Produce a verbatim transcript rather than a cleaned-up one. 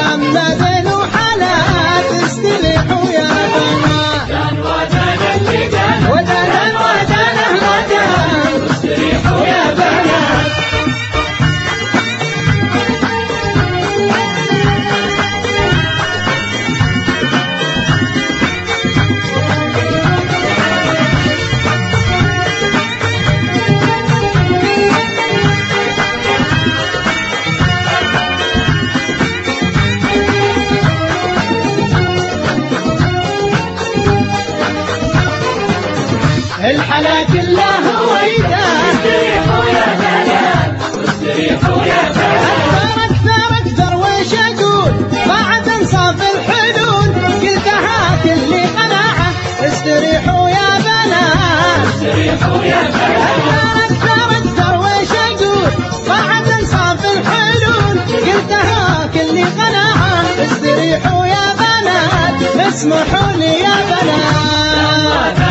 محمد وحلا تستريحوا يا بنات. كان ودان اللي دان ودان ودانه ودان استريحوا يا بنات. الحلا كله ويدا استريحوا يا بنات استريحوا يا بنات. اكثر اكثر ويش اقول بعد انصاف الحلول قلتها كل قناعه استريحوا يا بنات. استريحوا يا بنات. اكثر اكثر ويش اقول بعد انصاف الحلول قلتها كل قناعه استريحوا يا بنات. اسمحوا لي يا بنات.